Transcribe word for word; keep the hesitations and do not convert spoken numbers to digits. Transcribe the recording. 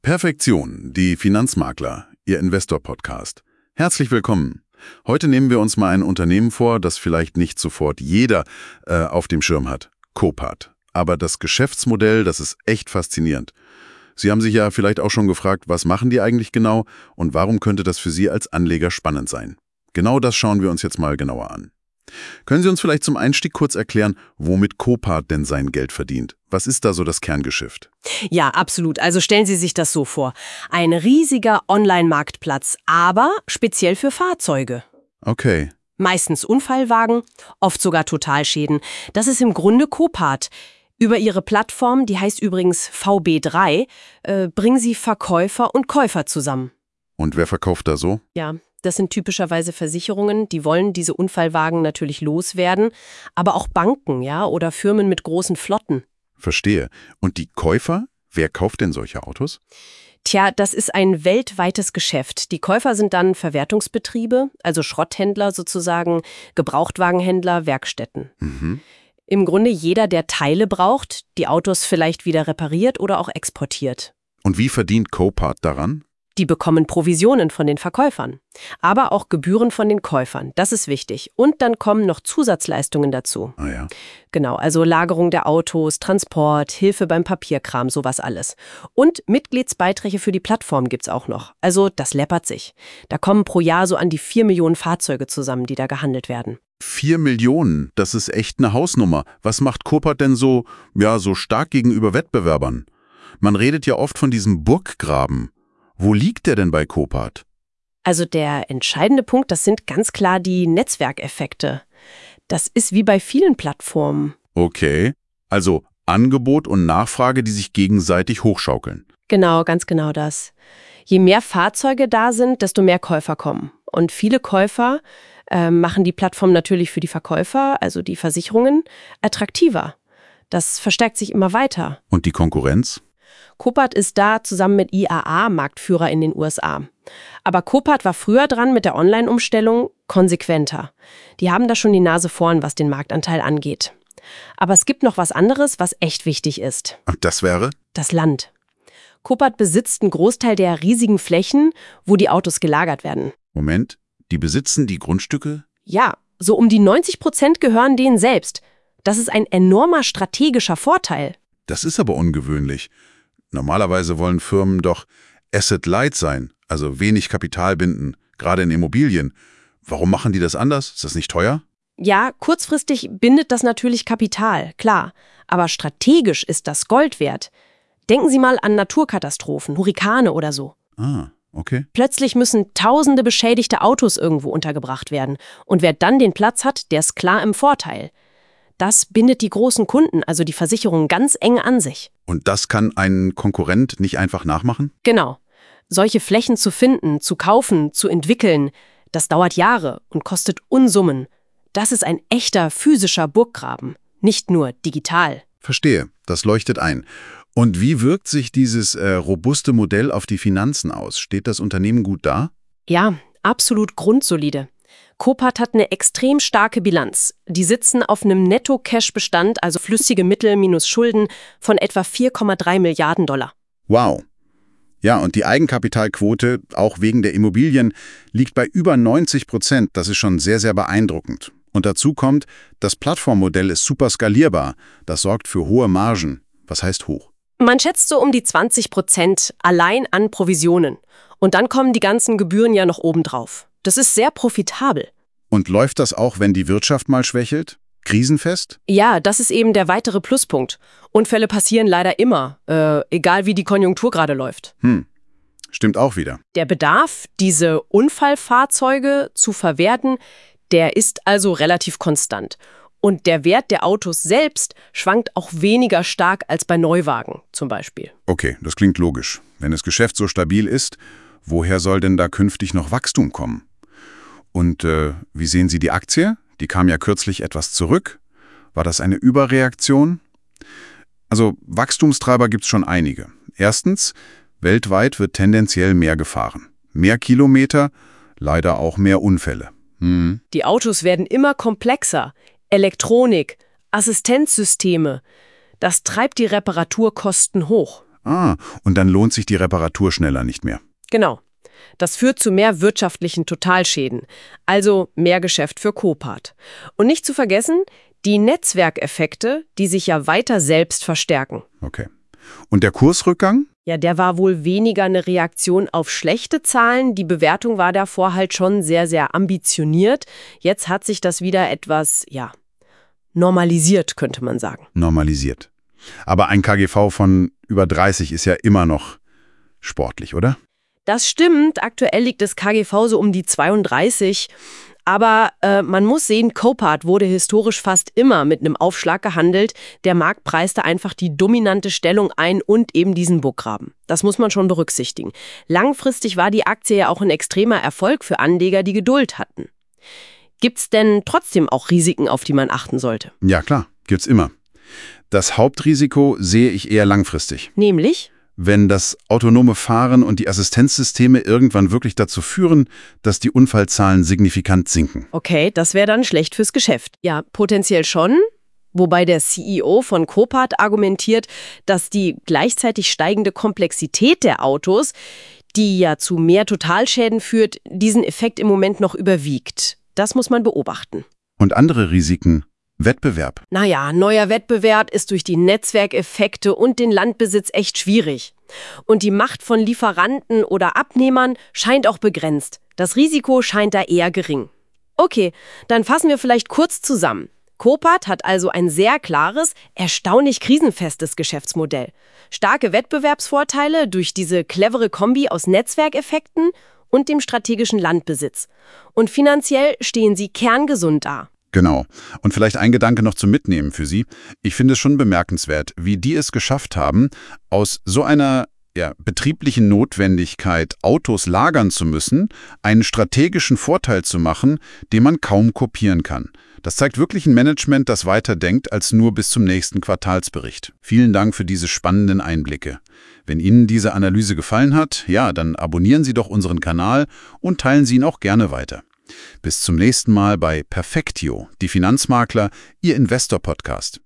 Perfektion, die Finanzmakler, Ihr Investor-Podcast. Herzlich willkommen. Heute nehmen wir uns mal ein Unternehmen vor, das vielleicht nicht sofort jeder äh, auf dem Schirm hat. Copart. Aber das Geschäftsmodell, das ist echt faszinierend. Sie haben sich ja vielleicht auch schon gefragt, was machen die eigentlich genau und warum könnte das für Sie als Anleger spannend sein? Genau das schauen wir uns jetzt mal genauer an. Können Sie uns vielleicht zum Einstieg kurz erklären, womit Copart denn sein Geld verdient? Was ist da so das Kerngeschäft? Ja, absolut. Also stellen Sie sich das so vor. Ein riesiger Online-Marktplatz, aber speziell für Fahrzeuge. Okay. Meistens Unfallwagen, oft sogar Totalschäden. Das ist im Grunde Copart. Über ihre Plattform, die heißt übrigens V B drei, äh, bringen sie Verkäufer und Käufer zusammen. Und wer verkauft da so? Ja, das sind typischerweise Versicherungen, die wollen diese Unfallwagen natürlich loswerden, aber auch Banken, ja, oder Firmen mit großen Flotten. Verstehe. Und die Käufer? Wer kauft denn solche Autos? Tja, das ist ein weltweites Geschäft. Die Käufer sind dann Verwertungsbetriebe, also Schrotthändler sozusagen, Gebrauchtwagenhändler, Werkstätten. Mhm. Im Grunde jeder, der Teile braucht, die Autos vielleicht wieder repariert oder auch exportiert. Und wie verdient Copart daran? Die bekommen Provisionen von den Verkäufern, aber auch Gebühren von den Käufern. Das ist wichtig. Und dann kommen noch Zusatzleistungen dazu. Ah ja. Genau, also Lagerung der Autos, Transport, Hilfe beim Papierkram, sowas alles. Und Mitgliedsbeiträge für die Plattform gibt's auch noch. Also das läppert sich. Da kommen pro Jahr so an die vier Millionen Fahrzeuge zusammen, die da gehandelt werden. Vier Millionen, das ist echt eine Hausnummer. Was macht Copart denn so, ja, so stark gegenüber Wettbewerbern? Man redet ja oft von diesem Burggraben. Wo liegt der denn bei Copart? Also der entscheidende Punkt, das sind ganz klar die Netzwerkeffekte. Das ist wie bei vielen Plattformen. Okay, also Angebot und Nachfrage, die sich gegenseitig hochschaukeln. Genau, ganz genau das. Je mehr Fahrzeuge da sind, desto mehr Käufer kommen. Und viele Käufer äh, machen die Plattform natürlich für die Verkäufer, also die Versicherungen, attraktiver. Das verstärkt sich immer weiter. Und die Konkurrenz? Copart ist da zusammen mit I A A Marktführer in den U S A. Aber Copart war früher dran mit der Online-Umstellung konsequenter. Die haben da schon die Nase vorn, was den Marktanteil angeht. Aber es gibt noch was anderes, was echt wichtig ist. Und das wäre? Das Land. Copart besitzt einen Großteil der riesigen Flächen, wo die Autos gelagert werden. Moment, die besitzen die Grundstücke? Ja, so um die neunzig Prozent gehören denen selbst. Das ist ein enormer strategischer Vorteil. Das ist aber ungewöhnlich. Normalerweise wollen Firmen doch asset-light sein, also wenig Kapital binden, gerade in Immobilien. Warum machen die das anders? Ist das nicht teuer? Ja, kurzfristig bindet das natürlich Kapital, klar. Aber strategisch ist das Gold wert. Denken Sie mal an Naturkatastrophen, Hurrikane oder so. Ah, okay. Plötzlich müssen tausende beschädigte Autos irgendwo untergebracht werden. Und wer dann den Platz hat, der ist klar im Vorteil. Das bindet die großen Kunden, also die Versicherungen, ganz eng an sich. Und das kann ein Konkurrent nicht einfach nachmachen? Genau. Solche Flächen zu finden, zu kaufen, zu entwickeln, das dauert Jahre und kostet Unsummen. Das ist ein echter physischer Burggraben, nicht nur digital. Verstehe, das leuchtet ein. Und wie wirkt sich dieses äh, robuste Modell auf die Finanzen aus? Steht das Unternehmen gut da? Ja, absolut grundsolide. Copart hat eine extrem starke Bilanz. Die sitzen auf einem Netto-Cash-Bestand, also flüssige Mittel minus Schulden, von etwa vier Komma drei Milliarden Dollar. Wow. Ja, und die Eigenkapitalquote, auch wegen der Immobilien, liegt bei über neunzig Prozent. Das ist schon sehr, sehr beeindruckend. Und dazu kommt, das Plattformmodell ist super skalierbar. Das sorgt für hohe Margen. Was heißt hoch? Man schätzt so um die zwanzig Prozent allein an Provisionen. Und dann kommen die ganzen Gebühren ja noch obendrauf. Das ist sehr profitabel. Und läuft das auch, wenn die Wirtschaft mal schwächelt? Krisenfest? Ja, das ist eben der weitere Pluspunkt. Unfälle passieren leider immer, äh, egal wie die Konjunktur gerade läuft. Hm, stimmt auch wieder. Der Bedarf, diese Unfallfahrzeuge zu verwerten, der ist also relativ konstant. Und der Wert der Autos selbst schwankt auch weniger stark als bei Neuwagen zum Beispiel. Okay, das klingt logisch. Wenn das Geschäft so stabil ist, woher soll denn da künftig noch Wachstum kommen? Und äh, wie sehen Sie die Aktie? Die kam ja kürzlich etwas zurück. War das eine Überreaktion? Also Wachstumstreiber gibt es schon einige. Erstens, weltweit wird tendenziell mehr gefahren. Mehr Kilometer, leider auch mehr Unfälle. Hm. Die Autos werden immer komplexer. Elektronik, Assistenzsysteme, das treibt die Reparaturkosten hoch. Ah, und dann lohnt sich die Reparatur schneller nicht mehr. Genau. Das führt zu mehr wirtschaftlichen Totalschäden, also mehr Geschäft für Copart. Und nicht zu vergessen, die Netzwerkeffekte, die sich ja weiter selbst verstärken. Okay. Und der Kursrückgang? Ja, der war wohl weniger eine Reaktion auf schlechte Zahlen. Die Bewertung war davor halt schon sehr, sehr ambitioniert. Jetzt hat sich das wieder etwas, ja, normalisiert, könnte man sagen. Normalisiert. Aber ein K G V von über dreißig ist ja immer noch sportlich, oder? Das stimmt. Aktuell liegt das K G V so um die zweiunddreißig. Aber äh, man muss sehen, Copart wurde historisch fast immer mit einem Aufschlag gehandelt. Der Markt preiste einfach die dominante Stellung ein und eben diesen Burggraben. Das muss man schon berücksichtigen. Langfristig war die Aktie ja auch ein extremer Erfolg für Anleger, die Geduld hatten. Gibt's denn trotzdem auch Risiken, auf die man achten sollte? Ja, klar, gibt's immer. Das Hauptrisiko sehe ich eher langfristig. Nämlich? Wenn das autonome Fahren und die Assistenzsysteme irgendwann wirklich dazu führen, dass die Unfallzahlen signifikant sinken. Okay, das wäre dann schlecht fürs Geschäft. Ja, potenziell schon. Wobei der C E O von Copart argumentiert, dass die gleichzeitig steigende Komplexität der Autos, die ja zu mehr Totalschäden führt, diesen Effekt im Moment noch überwiegt. Das muss man beobachten. Und andere Risiken? Wettbewerb. Naja, neuer Wettbewerb ist durch die Netzwerkeffekte und den Landbesitz echt schwierig. Und die Macht von Lieferanten oder Abnehmern scheint auch begrenzt. Das Risiko scheint da eher gering. Okay, dann fassen wir vielleicht kurz zusammen. Copart hat also ein sehr klares, erstaunlich krisenfestes Geschäftsmodell. Starke Wettbewerbsvorteile durch diese clevere Kombi aus Netzwerkeffekten und dem strategischen Landbesitz. Und finanziell stehen sie kerngesund da. Genau. Und vielleicht ein Gedanke noch zum Mitnehmen für Sie. Ich finde es schon bemerkenswert, wie die es geschafft haben, aus so einer ja, betrieblichen Notwendigkeit, Autos lagern zu müssen, einen strategischen Vorteil zu machen, den man kaum kopieren kann. Das zeigt wirklich ein Management, das weiter denkt als nur bis zum nächsten Quartalsbericht. Vielen Dank für diese spannenden Einblicke. Wenn Ihnen diese Analyse gefallen hat, ja, dann abonnieren Sie doch unseren Kanal und teilen Sie ihn auch gerne weiter. Bis zum nächsten Mal bei Perfectio, die Finanzmakler, Ihr Investor-Podcast.